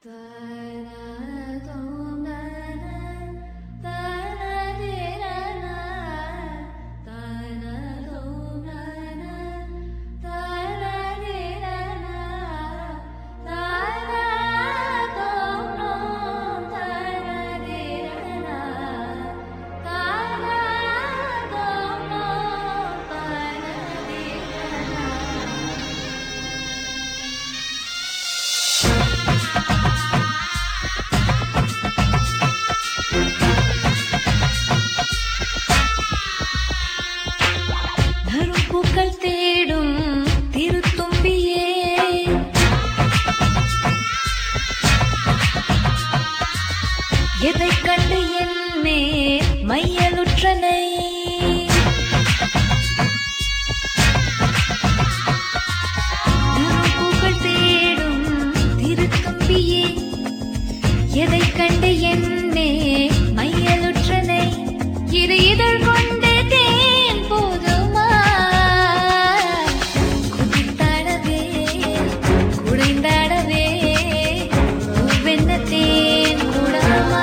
பூக்கள் தேடும் திருத்தும்பியே, எதை கண்டு என்னே மையலுற்றனை பூக்கள் தேடும் திருத்தும்பியே, எதை கண்டு என்னே மையலுற்றனை இரு இதழ் கொண்டு தேன் போதுமா குதித்தாடவே குடைந்தாடவே பூவென்ன தேன் கூடமா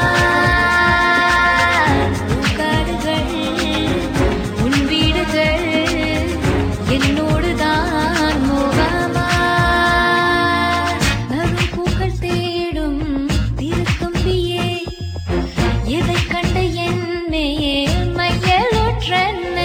பூக்காடுகள் உன் வீடுகள் என்னோடுதான் மோகமா நறும் பூக்கள் தேடும் திருத்தும்பியே, எதை கண்ட என்னே மையலுற்றனை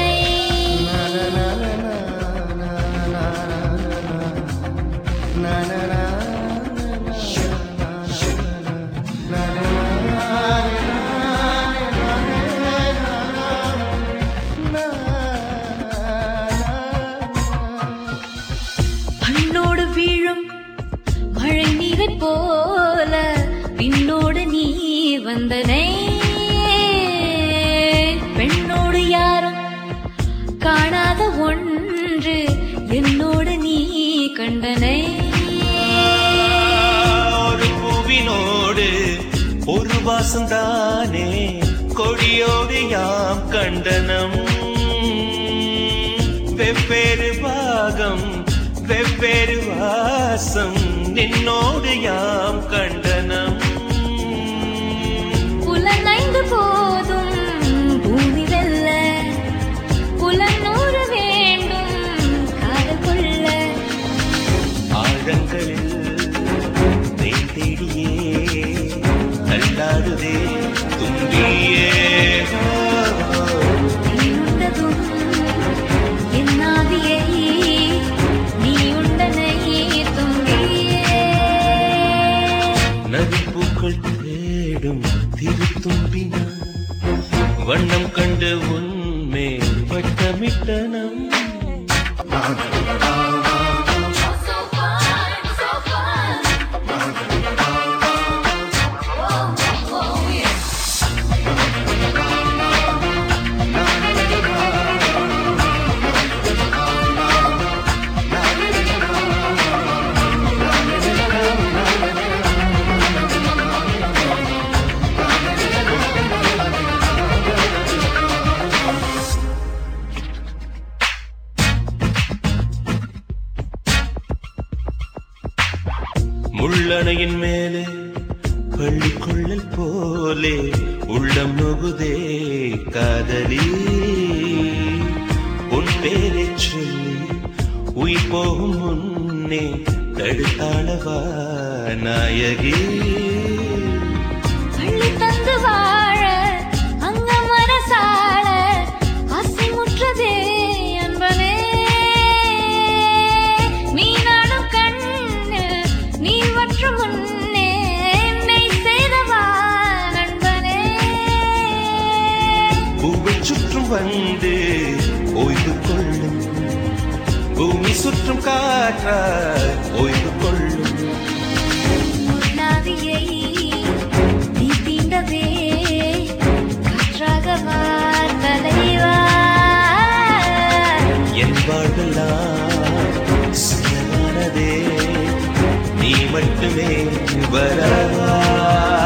பண்ணோடு வீழும் மழை நீரை போல பின்னோடு நீ வந்தனை, பெண்ணோடு யாரும் காணாத ஒன்று என்னோடு நீ கண்டனை, ஒரு பூவினோடு ஒரு வாசந்தானே கொடியோடு யாம் கண்டனம், வெவ்வேறு பாகம் வெவ்வேறு வாசம் நின்னோடு யாம் கண்டனம், புலனைந்து போதும் பூமி வெல்ல புலனூறு வேண்டும் காதல் கொள்ள, ஆழங்களில் தேன் தேடியே தள்ளாடுதே தும்பியே, நீண்டதும் என் ஆவியை நீ உண்டனை தும்பியே, நதிப்பூக்கள் தேடும் திருத்தும்பினான் வண்ணம் கண்டு உன்மேல் வட்டமிட்டனம், முள்ளணையின் மேலே பள்ளிக்கொள்ளல் போலே உள்ளம் நொகுதே காதலி, உன் பேரை சொல்லி உயிர் போகும் முன்னே தடுத்தாளவா நாயகி, பள்ளி தந்து வாழ அங்க மனசால ஆசை முற்றதே அன்பனே, நீ நாடும் கண்ணு நீ மற்றும் முன்னே மெய் செய்தவா நண்பனே, பூவை சுற்றும் வந்து ஓய்வு கொள்ளும் பூமி சுற்றும் காற்றாய் ஓய்வு கொள்ளும், முன்னாவியை நீ தீண்டவே காற்றாகவா தலைவா, என் வாழ்வெல்லாம் சுயமானதே நீ மட்டுமே வரவா.